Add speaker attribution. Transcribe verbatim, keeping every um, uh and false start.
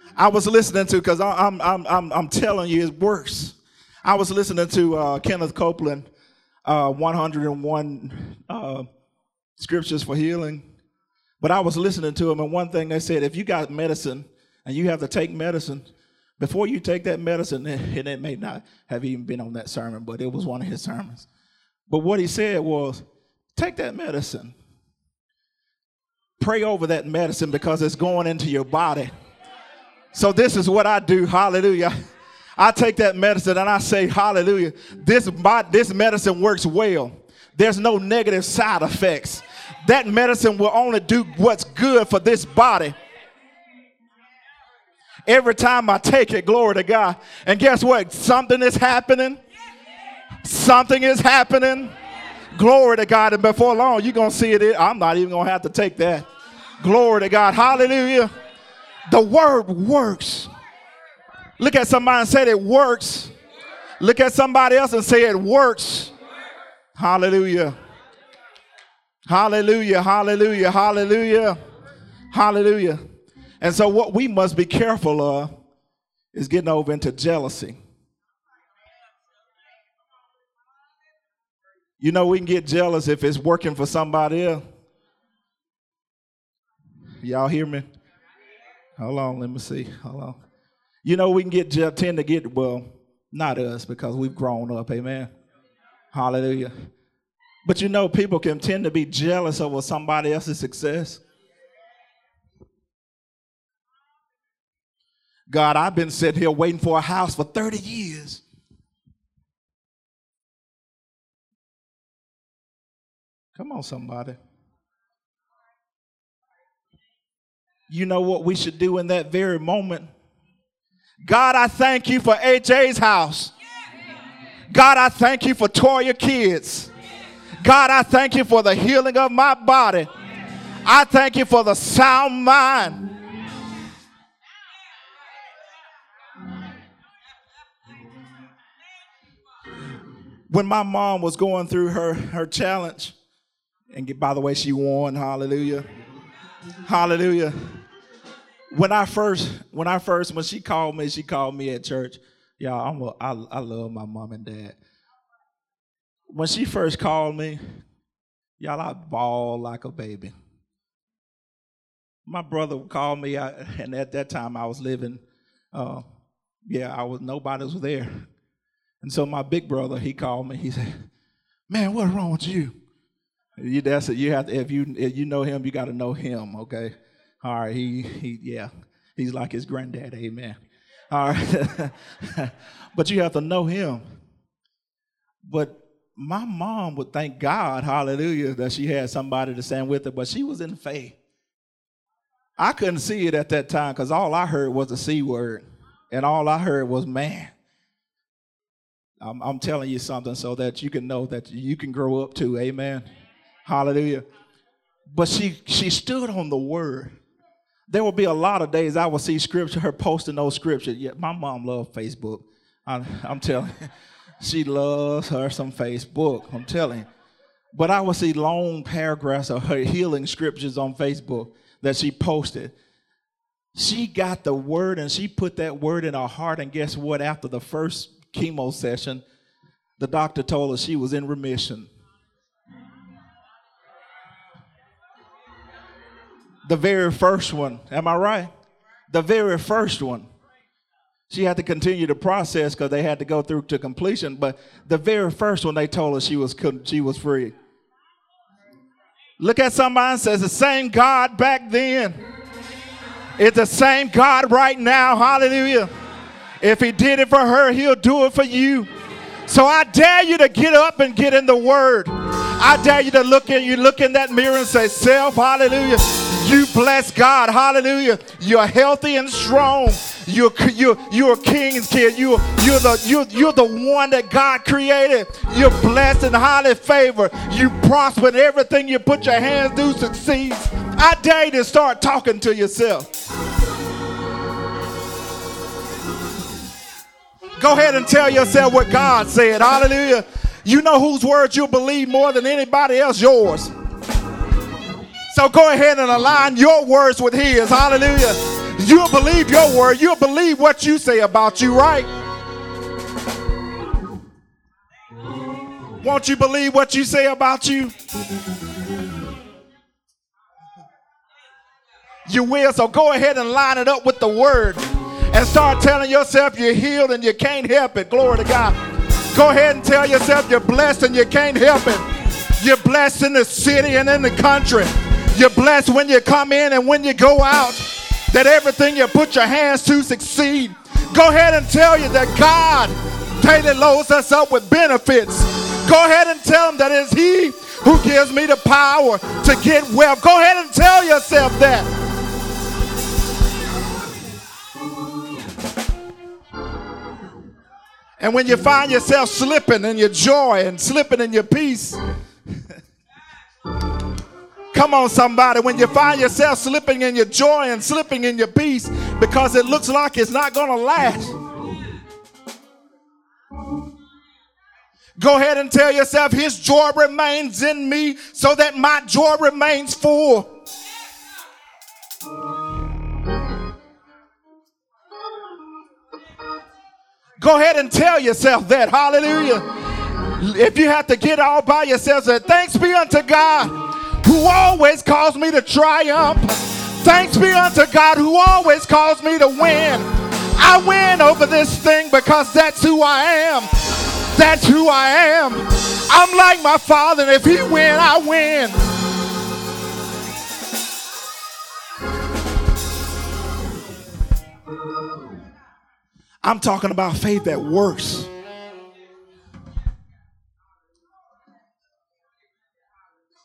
Speaker 1: I was listening to, because I'm, I'm, I'm, I'm telling you, it works. I was listening to uh, Kenneth Copeland, uh, one hundred one uh, scriptures for healing. But I was listening to him, and one thing they said, if you got medicine and you have to take medicine, before you take that medicine, and it may not have even been on that sermon, but it was one of his sermons. But what he said was, take that medicine. Pray over that medicine because it's going into your body. So this is what I do, hallelujah. I take that medicine and I say, hallelujah, this, this medicine works well. There's no negative side effects. That medicine will only do what's good for this body. Every time I take it, glory to God. And guess what? Something is happening. Something is happening. Glory to God. And before long, you're going to see it. I'm not even going to have to take that. Glory to God. Hallelujah. The word works. Look at somebody and say it works. Look at somebody else and say it works. Hallelujah. Hallelujah. Hallelujah. Hallelujah. Hallelujah. And so what we must be careful of is getting over into jealousy. You know, we can get jealous if it's working for somebody else. Y'all hear me? Hold on, let me see. Hold on. You know, we can get tend to get, well, not us, because we've grown up, amen. Hallelujah. But you know, people can tend to be jealous over somebody else's success. God, I've been sitting here waiting for a house for thirty years. Come on, somebody. You know what we should do in that very moment? God, I thank you for H A's house. God, I thank you for Toya kids. God, I thank you for the healing of my body. I thank you for the sound mind. When my mom was going through her, her challenge, and by the way, she won, hallelujah. Hallelujah. When I first, when I first, when she called me, she called me at church. Y'all, I'm a, I, I love my mom and dad. When she first called me, y'all, I bawled like a baby. My brother called me, I, and at that time I was living, uh, yeah, I was, nobody was there. And so my big brother, he called me, he said, man, what's wrong with you? You, that's it. You have to, if you if you know him, you got to know him. Okay, all right. He he yeah, he's like his granddad. Amen. All right, but you have to know him. But my mom would thank God, hallelujah, that she had somebody to stand with her. But she was in faith. I couldn't see it at that time because all I heard was the C word, and all I heard was man. I'm, I'm telling you something so that you can know that you can grow up too. Amen. Hallelujah. But she she stood on the word. There will be a lot of days I will see scripture, her posting those scriptures. Yeah, my mom loved Facebook. I, I'm telling you, she loves her some Facebook. I'm telling you. But I will see long paragraphs of her healing scriptures on Facebook that she posted. She got the word and she put that word in her heart. And guess what? After the first chemo session, the doctor told her she was in remission. The very first one, am I right? The very first one. She had to continue the process because they had to go through to completion. But the very first one, they told her she was she was free. Look at somebody and says the same God back then. It's the same God right now. Hallelujah. If he did it for her, he'll do it for you. So I dare you to get up and get in the word. I dare you to look in you look in that mirror and say, self, hallelujah. You bless God, hallelujah. You're healthy and strong. You're you're you're a king's kid. You you're the you're you're the one that God created. You're blessed and highly favored. You prosper in everything you put your hands to succeeds. I dare you to start talking to yourself. Go ahead and tell yourself what God said. Hallelujah. You know whose words you believe more than anybody else? Yours. So go ahead and align your words with his. Hallelujah. You'll believe your word. You'll believe what you say about you, right? Won't you believe what you say about you? You will. So go ahead and line it up with the word and start telling yourself you're healed and you can't help it. Glory to God. Go ahead and tell yourself you're blessed and you can't help it. You're blessed in the city and in the country. You're blessed when you come in and when you go out. That everything you put your hands to succeed. Go ahead and tell you that God daily loads us up with benefits. Go ahead and tell him that it's he who gives me the power to get wealth. Go ahead and tell yourself that. And when you find yourself slipping in your joy and slipping in your peace, come on somebody, when you find yourself slipping in your joy and slipping in your peace because it looks like it's not going to last, go ahead and tell yourself his joy remains in me so that my joy remains full. Go ahead and tell yourself that. Hallelujah. If you have to get all by yourself, say, thanks be unto God who always calls me to triumph. Thanks be unto God who always calls me to win. I win over this thing because that's who I am. That's who I am. I'm like my Father, and if he win, I win. I'm talking about faith that works.